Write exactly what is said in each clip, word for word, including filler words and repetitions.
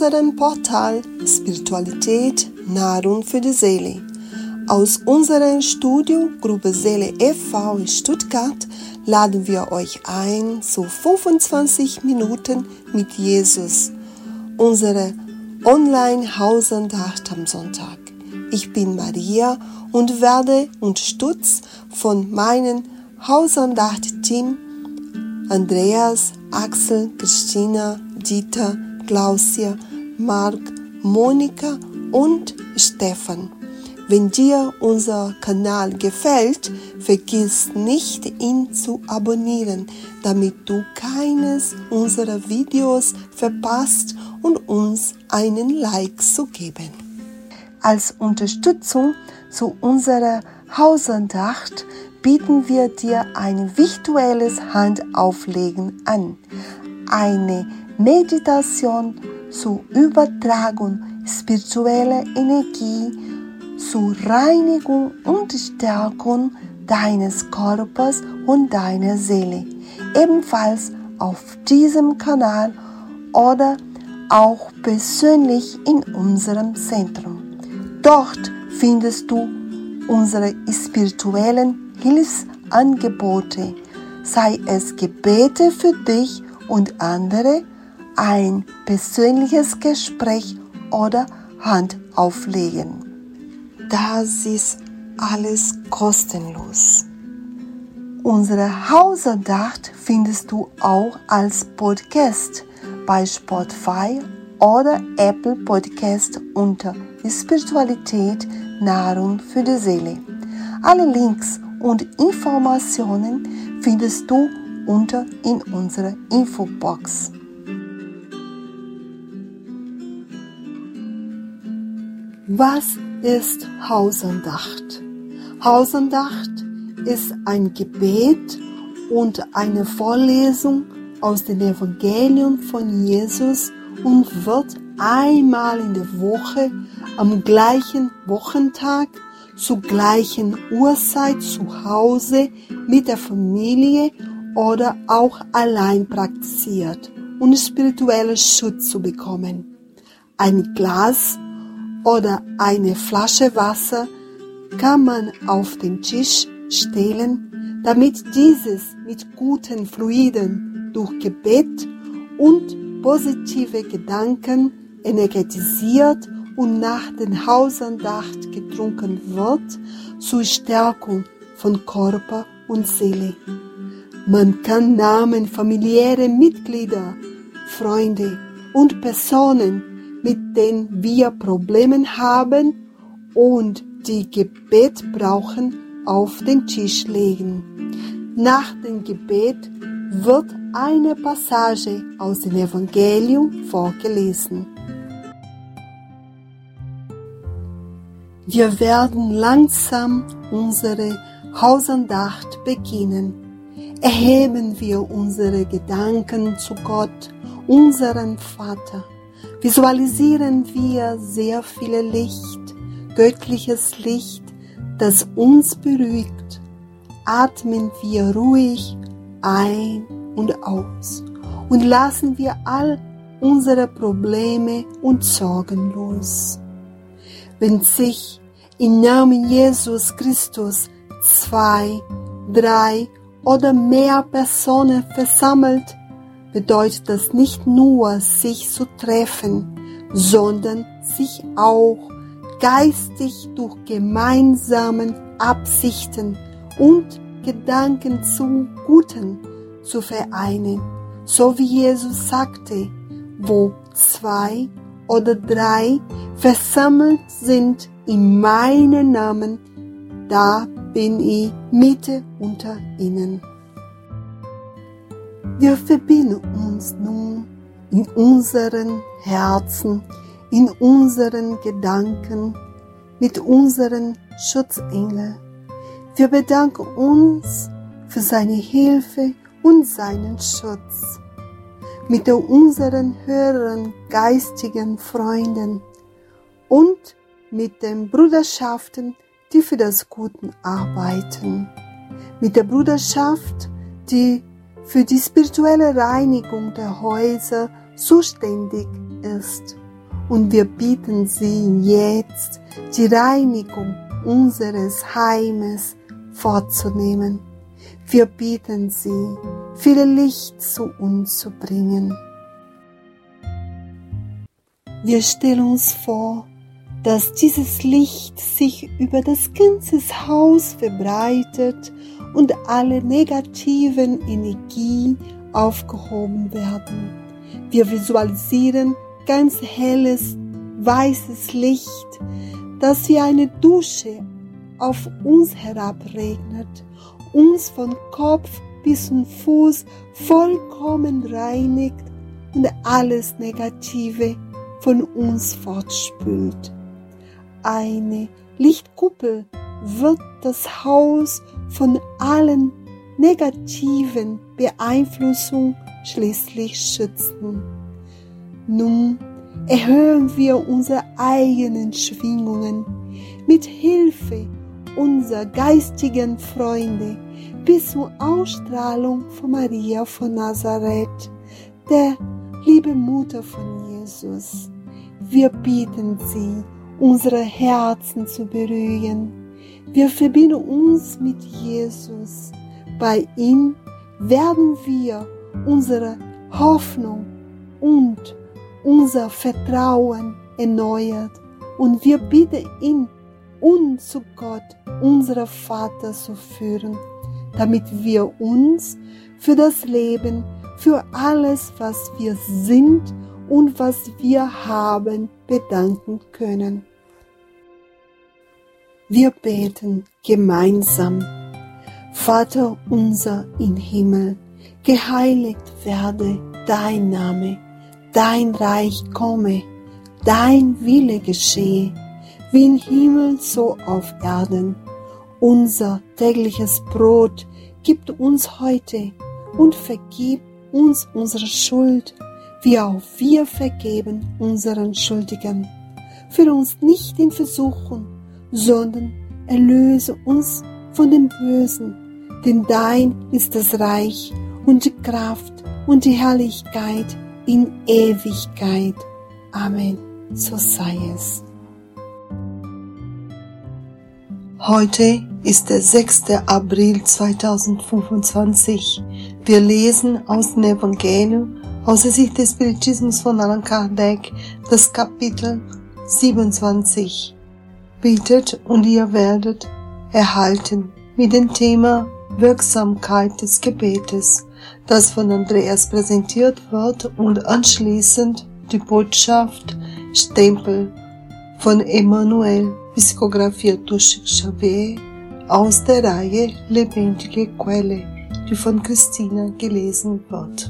unserem Portal Spiritualität, Nahrung für die Seele. Aus unserer Studio Gruppe Seele e V in Stuttgart laden wir euch ein zu fünfundzwanzig Minuten mit Jesus, unsere Online-Hausandacht am Sonntag. Ich bin Maria und werde unterstützt von meinem Hausandacht-Team Andreas, Axel, Christina, Dieter, Klausia, Marc, Monika und Stefan. Wenn dir unser Kanal gefällt, vergiss nicht, ihn zu abonnieren, damit du keines unserer Videos verpasst und uns einen Like zu geben. Als Unterstützung zu unserer Hausandacht bieten wir dir ein virtuelles Handauflegen an. Eine Meditation zur Übertragung spiritueller Energie, zur Reinigung und Stärkung deines Körpers und deiner Seele. Ebenfalls auf diesem Kanal oder auch persönlich in unserem Zentrum. Dort findest du unsere spirituellen Hilfsangebote, sei es Gebete für dich und andere, ein persönliches Gespräch oder Handauflegen. Das ist alles kostenlos. Unsere Hausandacht findest du auch als Podcast bei Spotify oder Apple Podcast unter Spiritualität, Nahrung für die Seele. Alle Links und Informationen findest du unter in unserer Infobox. Was ist Hausandacht? Hausandacht ist ein Gebet und eine Vorlesung aus dem Evangelium von Jesus und wird einmal in der Woche am gleichen Wochentag zur gleichen Uhrzeit zu Hause mit der Familie oder auch allein praktiziert, um spirituellen Schutz zu bekommen. Ein Glas oder eine Flasche Wasser kann man auf den Tisch stellen, damit dieses mit guten Fluiden durch Gebet und positive Gedanken energetisiert und nach der Hausandacht getrunken wird, zur Stärkung von Körper und Seele. Man kann Namen familiärer Mitglieder, Freunde und Personen, mit denen wir Probleme haben und die Gebet brauchen, auf den Tisch legen. Nach dem Gebet wird eine Passage aus dem Evangelium vorgelesen. Wir werden langsam unsere Hausandacht beginnen. Erheben wir unsere Gedanken zu Gott, unserem Vater. Visualisieren wir sehr viel Licht, göttliches Licht, das uns beruhigt. Atmen wir ruhig ein und aus und lassen wir all unsere Probleme und Sorgen los. Wenn sich im Namen Jesus Christus zwei, drei oder mehr Personen versammelt, bedeutet das nicht nur, sich zu treffen, sondern sich auch geistig durch gemeinsame Absichten und Gedanken zum Guten zu vereinen. So wie Jesus sagte, wo zwei oder drei versammelt sind in meinem Namen, da bin ich Mitte unter ihnen. Wir verbinden uns nun in unseren Herzen, in unseren Gedanken mit unseren Schutzengeln. Wir bedanken uns für seine Hilfe und seinen Schutz. Mit unseren höheren geistigen Freunden und mit den Bruderschaften, die für das Gute arbeiten. Mit der Bruderschaft, die für die spirituelle Reinigung der Häuser zuständig ist. und wir bitten Sie jetzt, die Reinigung unseres Heimes vorzunehmen. Wir bitten Sie, viel Licht zu uns zu bringen. Wir stellen uns vor, dass dieses Licht sich über das ganze Haus verbreitet und alle negativen Energien aufgehoben werden. Wir visualisieren ganz helles, weißes Licht, das wie eine Dusche auf uns herabregnet, uns von Kopf bis zum Fuß vollkommen reinigt und alles Negative von uns fortspült. Eine Lichtkuppel wird das Haus von allen negativen Beeinflussungen schließlich schützen. Nun erhöhen wir unsere eigenen Schwingungen mit Hilfe unserer geistigen Freunde bis zur Ausstrahlung von Maria von Nazareth, der liebe Mutter von Jesus. Wir bitten Sie, unsere Herzen zu berühren. Wir verbinden uns mit Jesus. Bei ihm werden wir unsere Hoffnung und unser Vertrauen erneuert und wir bitten ihn, uns zu Gott, unserem Vater, zu führen, damit wir uns für das Leben, für alles, was wir sind und was wir haben, bedanken können. Wir beten gemeinsam. Vater unser im Himmel, geheiligt werde dein Name, dein Reich komme, dein Wille geschehe, wie im Himmel so auf Erden. Unser tägliches Brot gib uns heute und vergib uns unsere Schuld, wie auch wir vergeben unseren Schuldigen. Führe uns nicht in Versuchung, sondern erlöse uns von dem Bösen. Denn dein ist das Reich und die Kraft und die Herrlichkeit in Ewigkeit. Amen. So sei es. Heute ist der sechster April zweitausendfünfundzwanzig. Wir lesen aus dem Evangelium aus der Sicht des Spiritismus von Allan Kardec, das Kapitel siebenundzwanzig. Bittet und ihr werdet erhalten, mit dem Thema Wirksamkeit des Gebetes, das von Andreas präsentiert wird und anschließend die Botschaft Stempel von Emmanuel, psychografiert durch Xavier, aus der Reihe Lebendige Quelle, die von Christina gelesen wird.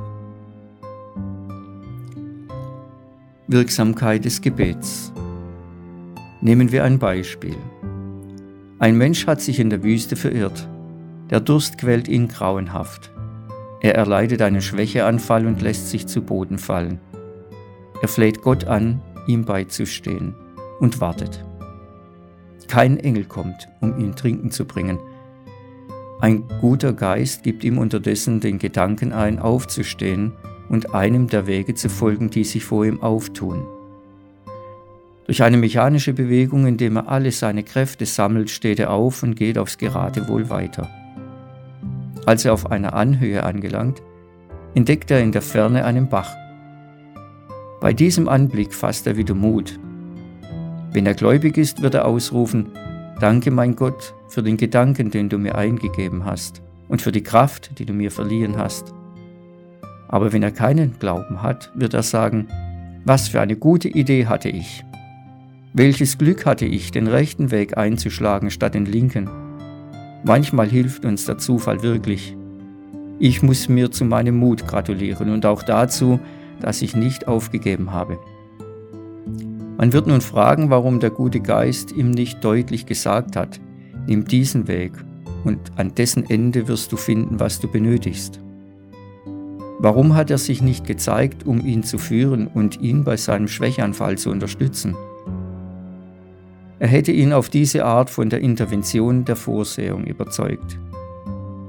Wirksamkeit des Gebets. Nehmen wir ein Beispiel. Ein Mensch hat sich in der Wüste verirrt. Der Durst quält ihn grauenhaft. Er erleidet einen Schwächeanfall und lässt sich zu Boden fallen. Er fleht Gott an, ihm beizustehen, und wartet. Kein Engel kommt, um ihn Trinken zu bringen. Ein guter Geist gibt ihm unterdessen den Gedanken ein, aufzustehen und einem der Wege zu folgen, die sich vor ihm auftun. Durch eine mechanische Bewegung, indem er alle seine Kräfte sammelt, steht er auf und geht aufs Geratewohl weiter. Als er auf einer Anhöhe angelangt, entdeckt er in der Ferne einen Bach. Bei diesem Anblick fasst er wieder Mut. Wenn er gläubig ist, wird er ausrufen: Danke, mein Gott, für den Gedanken, den du mir eingegeben hast und für die Kraft, die du mir verliehen hast. Aber wenn er keinen Glauben hat, wird er sagen: Was für eine gute Idee hatte ich. Welches Glück hatte ich, den rechten Weg einzuschlagen statt den linken. Manchmal hilft uns der Zufall wirklich. Ich muss mir zu meinem Mut gratulieren und auch dazu, dass ich nicht aufgegeben habe. Man wird nun fragen, warum der gute Geist ihm nicht deutlich gesagt hat: Nimm diesen Weg und an dessen Ende wirst du finden, was du benötigst. Warum hat er sich nicht gezeigt, um ihn zu führen und ihn bei seinem Schwächeanfall zu unterstützen? Er hätte ihn auf diese Art von der Intervention der Vorsehung überzeugt.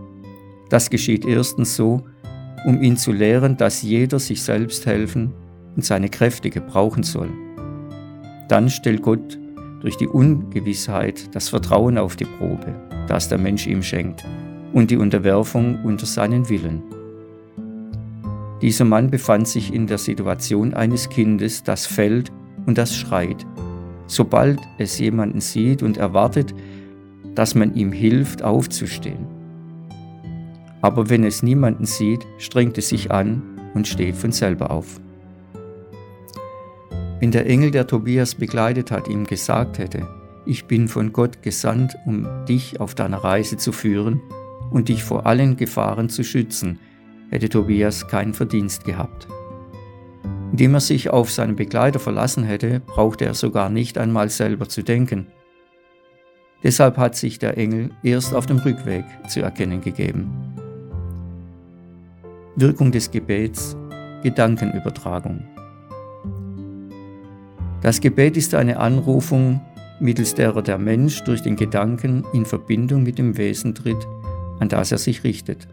Das geschieht erstens so, um ihn zu lehren, dass jeder sich selbst helfen und seine Kräfte gebrauchen soll. Dann stellt Gott durch die Ungewissheit das Vertrauen auf die Probe, das der Mensch ihm schenkt, und die Unterwerfung unter seinen Willen. Dieser Mann befand sich in der Situation eines Kindes, das fällt und das schreit, sobald es jemanden sieht und erwartet, dass man ihm hilft, aufzustehen. Aber wenn es niemanden sieht, strengt es sich an und steht von selber auf. Wenn der Engel, der Tobias begleitet hat, ihm gesagt hätte, ich bin von Gott gesandt, um dich auf deiner Reise zu führen und dich vor allen Gefahren zu schützen, hätte Tobias keinen Verdienst gehabt. Indem er sich auf seinen Begleiter verlassen hätte, brauchte er sogar nicht einmal selber zu denken. Deshalb hat sich der Engel erst auf dem Rückweg zu erkennen gegeben. Wirkung des Gebets: Gedankenübertragung. Das Gebet ist eine Anrufung, mittels derer der Mensch durch den Gedanken in Verbindung mit dem Wesen tritt, an das er sich richtet.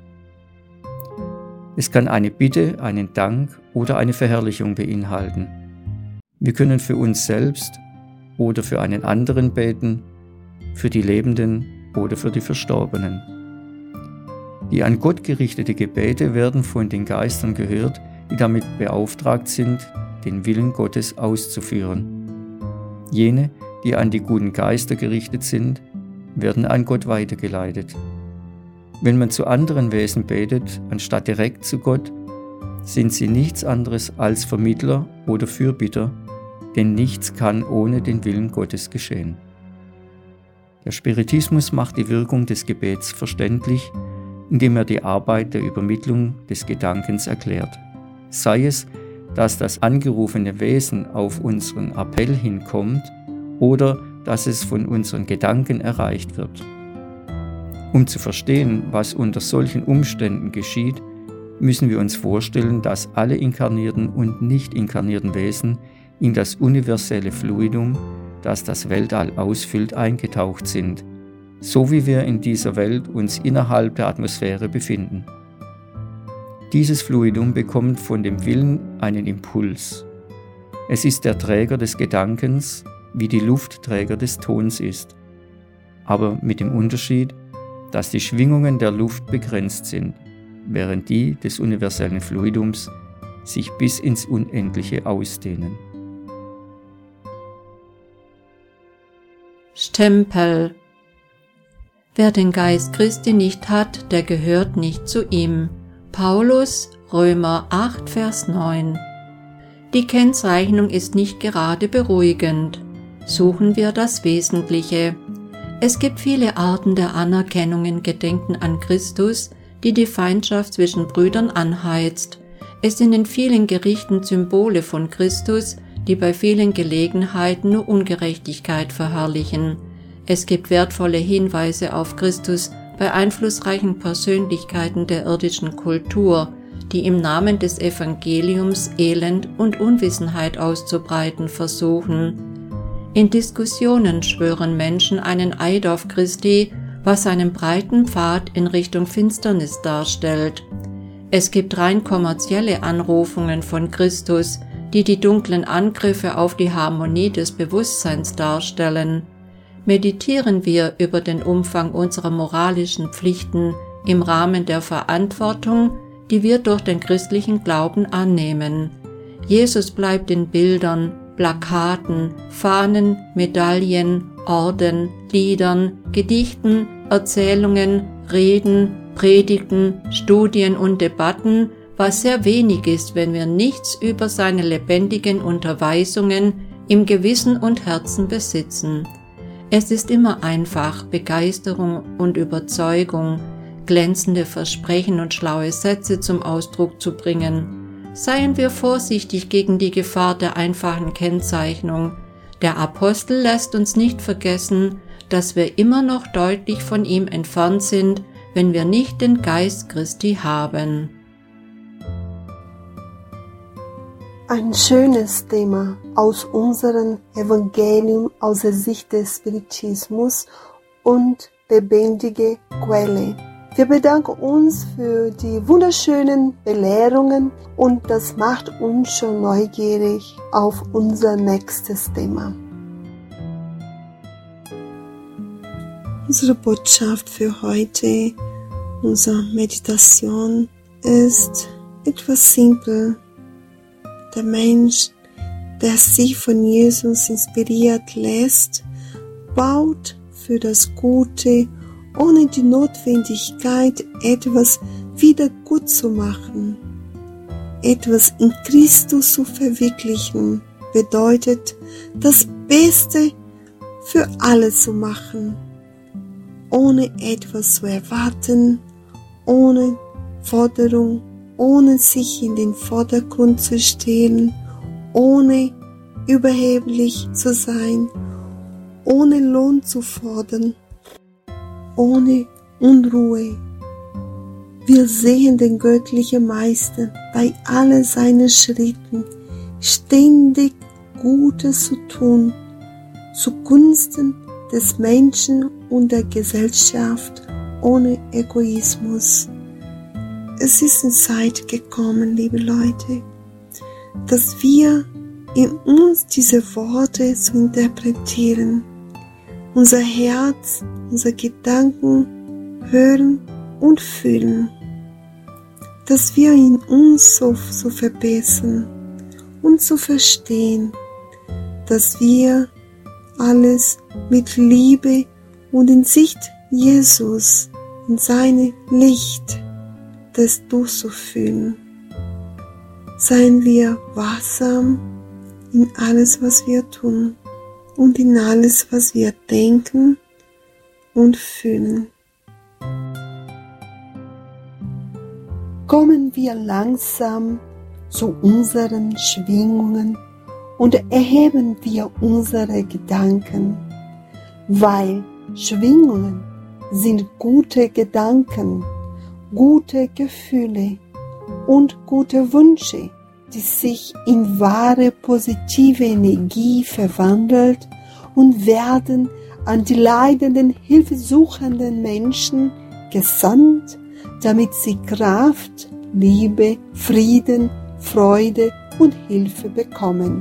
Es kann eine Bitte, einen Dank oder eine Verherrlichung beinhalten. Wir können für uns selbst oder für einen anderen beten, für die Lebenden oder für die Verstorbenen. Die an Gott gerichtete Gebete werden von den Geistern gehört, die damit beauftragt sind, den Willen Gottes auszuführen. Jene, die an die guten Geister gerichtet sind, werden an Gott weitergeleitet. Wenn man zu anderen Wesen betet, anstatt direkt zu Gott, sind sie nichts anderes als Vermittler oder Fürbitter, denn nichts kann ohne den Willen Gottes geschehen. Der Spiritismus macht die Wirkung des Gebets verständlich, indem er die Arbeit der Übermittlung des Gedankens erklärt. Sei es, dass das angerufene Wesen auf unseren Appell hinkommt oder dass es von unseren Gedanken erreicht wird. Um zu verstehen, was unter solchen Umständen geschieht, müssen wir uns vorstellen, dass alle inkarnierten und nicht inkarnierten Wesen in das universelle Fluidum, das das Weltall ausfüllt, eingetaucht sind, so wie wir in dieser Welt uns innerhalb der Atmosphäre befinden. Dieses Fluidum bekommt von dem Willen einen Impuls. Es ist der Träger des Gedankens, wie die Luft Träger des Tons ist, aber mit dem Unterschied, dass die Schwingungen der Luft begrenzt sind, während die des universellen Fluidums sich bis ins Unendliche ausdehnen. Stempel. Wer den Geist Christi nicht hat, der gehört nicht zu ihm. Paulus, Römer acht, Vers neun. Die Kennzeichnung ist nicht gerade beruhigend. Suchen wir das Wesentliche. Es gibt viele Arten der Anerkennung in Gedenken an Christus, die die Feindschaft zwischen Brüdern anheizt. Es sind in vielen Gerichten Symbole von Christus, die bei vielen Gelegenheiten nur Ungerechtigkeit verherrlichen. Es gibt wertvolle Hinweise auf Christus bei einflussreichen Persönlichkeiten der irdischen Kultur, die im Namen des Evangeliums Elend und Unwissenheit auszubreiten versuchen. In Diskussionen schwören Menschen einen Eid auf Christi, was einen breiten Pfad in Richtung Finsternis darstellt. Es gibt rein kommerzielle Anrufungen von Christus, die die dunklen Angriffe auf die Harmonie des Bewusstseins darstellen. Meditieren wir über den Umfang unserer moralischen Pflichten im Rahmen der Verantwortung, die wir durch den christlichen Glauben annehmen. Jesus bleibt in Bildern, Plakaten, Fahnen, Medaillen, Orden, Liedern, Gedichten, Erzählungen, Reden, Predigten, Studien und Debatten, was sehr wenig ist, wenn wir nichts über seine lebendigen Unterweisungen im Gewissen und Herzen besitzen. Es ist immer einfach, Begeisterung und Überzeugung, glänzende Versprechen und schlaue Sätze zum Ausdruck zu bringen. Seien wir vorsichtig gegen die Gefahr der einfachen Kennzeichnung. Der Apostel lässt uns nicht vergessen, dass wir immer noch deutlich von ihm entfernt sind, wenn wir nicht den Geist Christi haben. Ein schönes Thema aus unserem Evangelium aus der Sicht des Spiritismus und lebendige Quelle. Wir bedanken uns für die wunderschönen Belehrungen und das macht uns schon neugierig auf unser nächstes Thema. Unsere Botschaft für heute, unsere Meditation ist etwas simpel. Der Mensch, der sich von Jesus inspiriert lässt, baut für das Gute, ohne die Notwendigkeit, etwas wieder gut zu machen. Etwas in Christus zu verwirklichen, bedeutet, das Beste für alle zu machen, ohne etwas zu erwarten, ohne Forderung, ohne sich in den Vordergrund zu stellen, ohne überheblich zu sein, ohne Lohn zu fordern, ohne Unruhe. Wir sehen den göttlichen Meister bei allen seinen Schritten ständig Gutes zu tun, zugunsten des Menschen und der Gesellschaft ohne Egoismus. Es ist eine Zeit gekommen, liebe Leute, dass wir in uns diese Worte zu interpretieren, unser Herz, unsere Gedanken hören und fühlen, dass wir in uns so, so verbessern und zu verstehen, dass wir alles mit Liebe und in Sicht Jesus, in seine Licht, das durchzufühlen. Seien wir wachsam in alles, was wir tun und in alles, was wir denken und fühlen. Kommen wir langsam zu unseren Schwingungen und erheben wir unsere Gedanken, weil Schwingungen sind gute Gedanken, gute Gefühle und gute Wünsche, die sich in wahre positive Energie verwandelt und werden an die leidenden, hilfesuchenden Menschen gesandt, damit sie Kraft, Liebe, Frieden, Freude und Hilfe bekommen.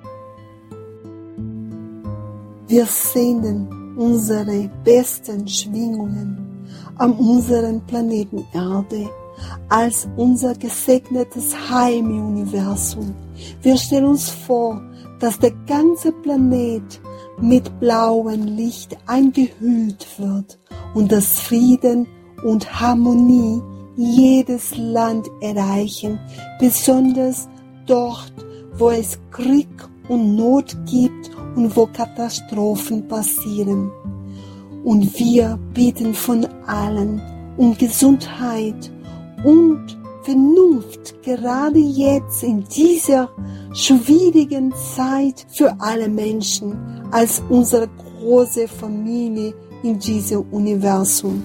Wir senden unsere besten Schwingungen an unseren Planeten Erde als unser gesegnetes Heim im Universum. Wir stellen uns vor, dass der ganze Planet mit blauem Licht eingehüllt wird und dass Frieden und Harmonie jedes Land erreichen, besonders dort, wo es Krieg und Not gibt und wo Katastrophen passieren. Und wir bitten von allen um Gesundheit und Vernunft, gerade jetzt in dieser schwierigen Zeit für alle Menschen, als unsere große Familie in diesem Universum.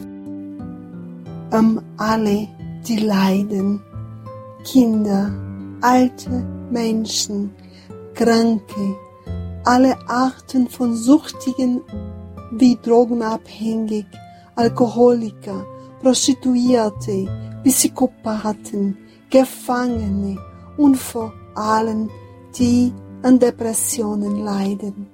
Um alle, die leiden, Kinder, alte Menschen, Kranke, alle Arten von Süchtigen wie Drogenabhängig, Alkoholiker, Prostituierte, Psychopathen, Gefangene und vor allem die an Depressionen leiden.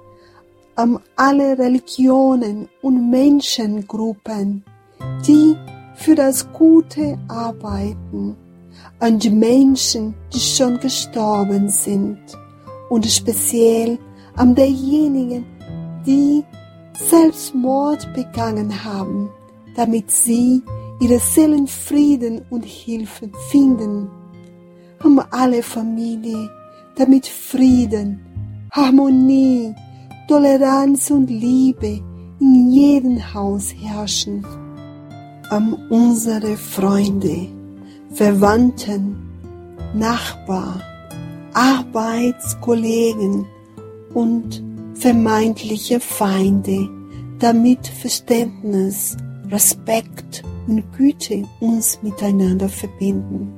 Um alle Religionen und Menschengruppen, die für das Gute arbeiten, an die Menschen, die schon gestorben sind und speziell an derjenigen, die Selbstmord begangen haben, damit sie ihre Seelenfrieden und Hilfe finden. Um alle Familie, damit Frieden, Harmonie, Toleranz und Liebe in jedem Haus herrschen. Um unsere Freunde, Verwandten, Nachbarn, Arbeitskollegen und vermeintliche Feinde, damit Verständnis, Respekt und Güte uns miteinander verbinden.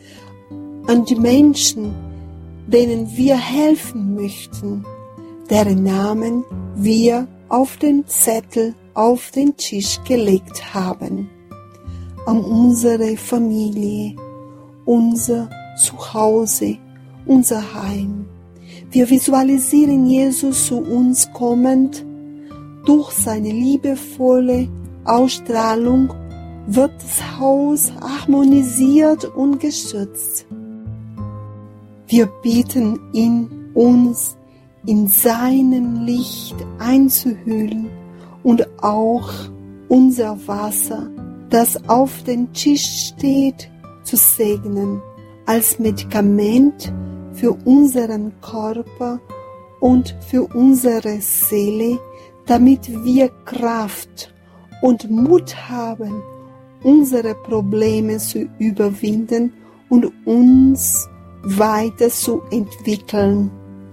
An die Menschen, denen wir helfen möchten, deren Namen wir auf den Zettel auf den Tisch gelegt haben. an unsere Familie, unser Zuhause, unser Heim. Wir visualisieren Jesus zu uns kommend. Durch seine liebevolle Ausstrahlung wird das Haus harmonisiert und geschützt. Wir bitten ihn, uns in seinem Licht einzuhüllen und auch unser Wasser, das auf dem Tisch steht, zu segnen, als Medikament für unseren Körper und für unsere Seele, damit wir Kraft und Mut haben, unsere Probleme zu überwinden und uns weiterzuentwickeln.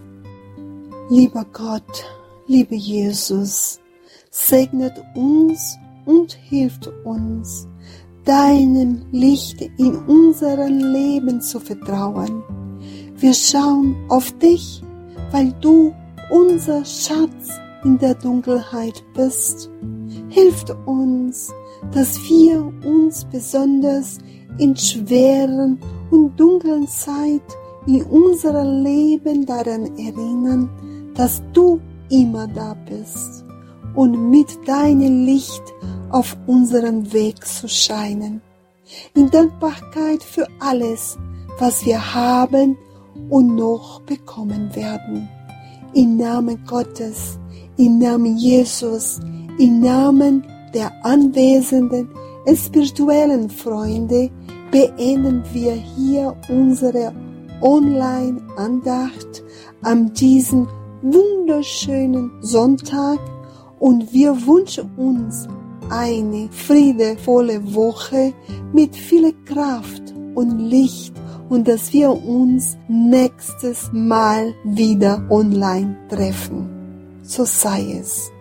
Lieber Gott, lieber Jesus, segnet uns und hilft uns, deinem Licht in unserem Leben zu vertrauen. Wir schauen auf dich, weil du unser Schatz in der Dunkelheit bist. Hilf uns, dass wir uns besonders in schweren und dunklen Zeit in unserem Leben daran erinnern, dass du immer da bist und mit deinem Licht auf unserem Weg zu scheinen. In Dankbarkeit für alles, was wir haben und noch bekommen werden. Im Namen Gottes, im Namen Jesus, im Namen der anwesenden spirituellen Freunde beenden wir hier unsere Online-Andacht an diesem wunderschönen Sonntag und wir wünschen uns eine friedevolle Woche mit viel Kraft und Licht und dass wir uns nächstes Mal wieder online treffen. So sei es.